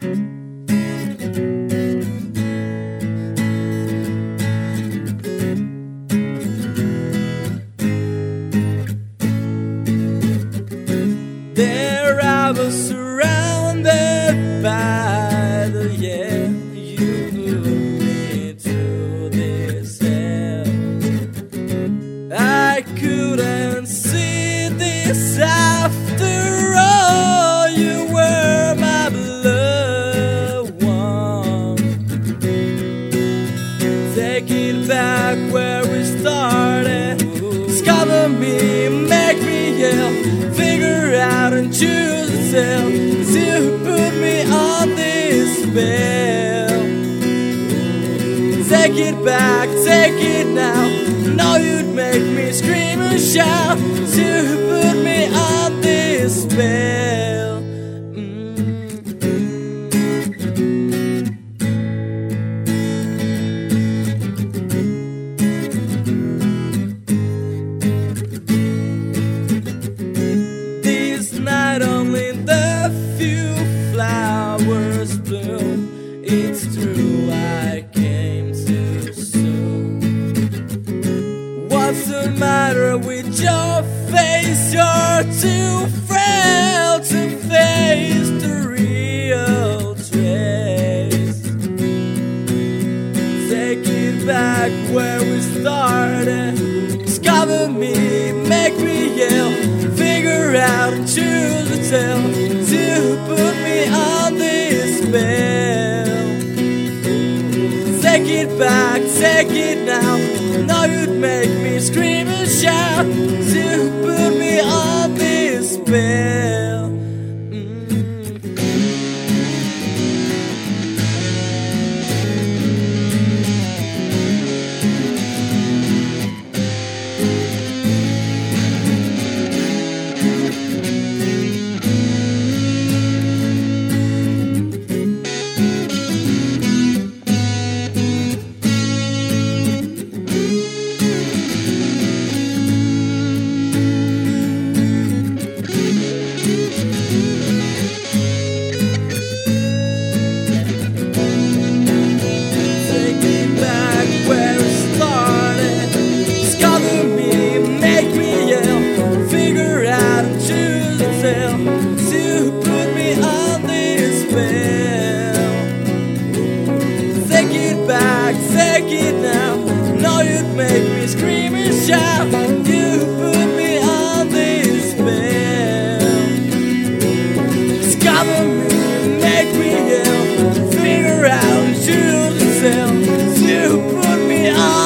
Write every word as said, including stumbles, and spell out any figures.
There I was surrounded by the yeah. You moved me to this hell. I couldn't see this after all. You were my beloved one. Take it back where we started. Discover me, make me yell. Figure out and choose yourself. See who put me on this spell. Take it back, take it now. Know you'd make me scream and shout. See who put me on this spell. Night only the few flowers bloom. It's true I came too soon. What's the matter with your face? You're too frail to face the real trace. Take it back where we started. Discover me, make me yell. Figure out and choose a tell to put me on this spell. Take it back, take it now. Know you'd make me scream and shout to put me on this spell. Take it now, know you'd make me scream and shout. You put me on this spell. Discover me, make me yell. Figure out and choose yourself. You put me on